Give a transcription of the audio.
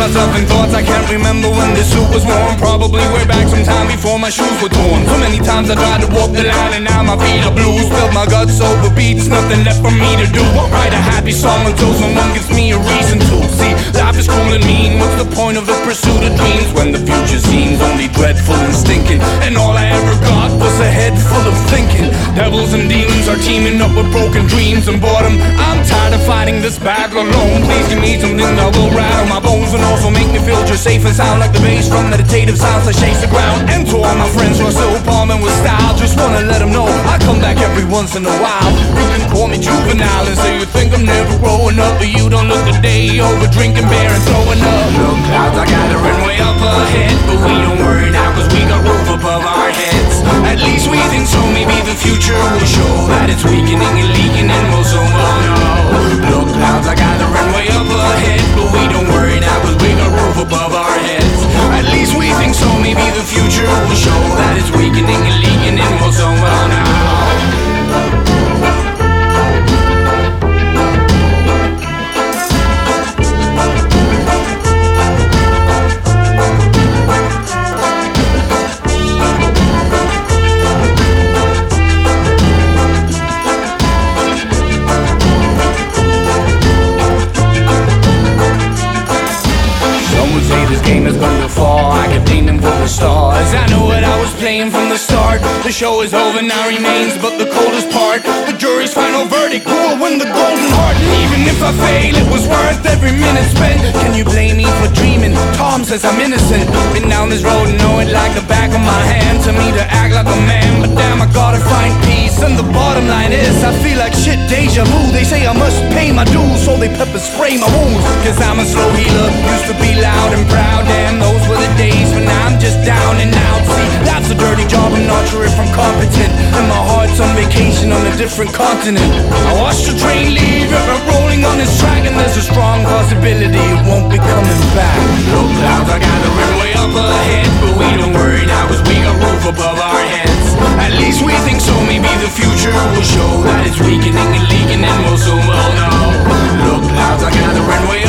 myself in thoughts. I can't remember when this suit was worn. Probably way back sometime before my shoes were torn. So many times I tried to walk the line and now my feet are blue. Spilled my guts over beats, nothing left for me to do. Write a happy song until someone gives me a reason to. See, life is cruel and mean. What's the point of the pursuit of dreams when the future seems only dreadful and stinking? And all I ever got was a head full of thinking. Devils and demons are teaming up with broken dreams and boredom. I'm tired of fighting this battle alone. Please give me something that will rattle my bones and also make me feel just safe and sound like the bass from meditative sounds that shakes the ground. And to all my friends who are still palming with style, just wanna let them know I come back every once in a while. You can call me juvenile and say you think I'm never growing up, but you don't look a day over drinking beer and throwing up. Look, clouds are gathering way up ahead, but we don't worry now cause we got roof above our heads. At least we think so, maybe the future will show that it's weakening and leaking and we'll soon all know. Look, clouds are gathering way up ahead, but we don't worry now cause we got roof above our heads. At least we think so, maybe the future will show that it's weakening and leaking and we'll soon all know. Stars. I know what I was playing from the start. The show is over, now remains but the coldest part. The jury's final verdict, who will win the golden heart? And even if I fail, it was worth every minute spent. Can you blame me for dreaming? Tom says I'm innocent. Been down this road and know it like the back of my hand. To me to act like a man, but damn I gotta find peace. And the bottom line is, I feel like shit, deja vu. They say I must pay my dues, so they pepper spray my wounds. Cause I'm a slow healer, used to be loud and proud. Damn, those were the days, but now I'm just down and out. See, that's a dirty job, I'm not sure if I'm competent. And my heart's on vacation on a different continent. I watched the train leave, ever rolling on this track, and there's a strong possibility it won't be coming back. Low clouds are gathering way up ahead, but we don't worry now cause we got roof above our heads. At least we think so, maybe the future will show that it's weakening and leaking and we'll soon all know. Low clouds are gathering way